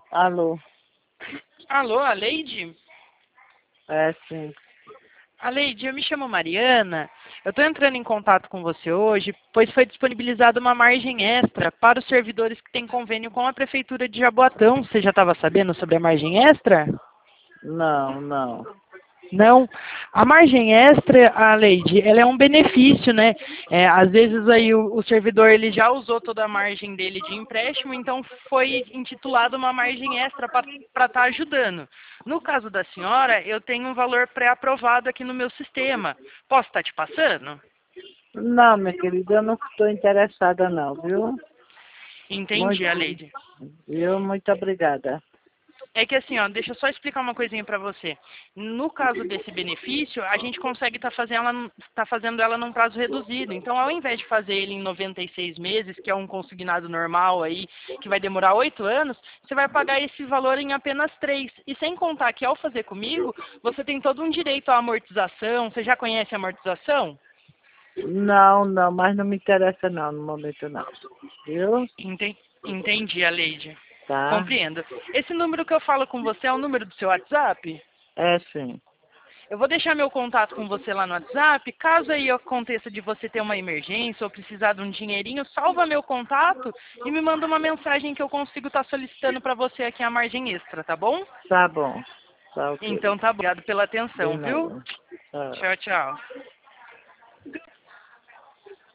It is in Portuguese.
Alô? Alô, Aleide? É, sim. Aleide, eu me chamo Mariana. Eu estou entrando em contato com você hoje, pois foi disponibilizada uma margem extra para os servidores que têm convênio com a Prefeitura de Jaboatão. Você já estava sabendo sobre a margem extra? Não, não. Não. A margem extra, a Leide, ela é um benefício, né? Às vezes aí o servidor ele já usou toda a margem dele de empréstimo, então foi intitulado uma margem extra para estar ajudando. No caso da senhora, eu tenho um valor pré-aprovado aqui no meu sistema. Posso estar te passando? Não, minha querida, eu não estou interessada não, viu? Muito, Entendi, Aleide. muito obrigada. É que assim, ó, deixa eu só explicar uma coisinha para você. No caso desse benefício, a gente consegue tá fazendo ela num prazo reduzido. Então, ao invés de fazer ele em 96 meses, que é um consignado normal aí, que vai demorar 8 anos, você vai pagar esse valor em apenas 3. E sem contar que ao fazer comigo, você tem todo um direito à amortização. Você já conhece a amortização? Não, não, mas não me interessa não, no momento não. Viu? Entendi, Aleide. Tá? Compreendo. Esse número que eu falo com você é o número do seu WhatsApp? É sim. Eu vou deixar meu contato com você lá no WhatsApp. Caso aí aconteça de você ter uma emergência ou precisar de um dinheirinho, salva meu contato e me manda uma mensagem que eu consigo estar solicitando para você aqui a margem extra, tá bom? Tá bom. Tá ok. Então tá bom. Obrigado pela De atenção, viu? nada. Tá. Tchau, tchau.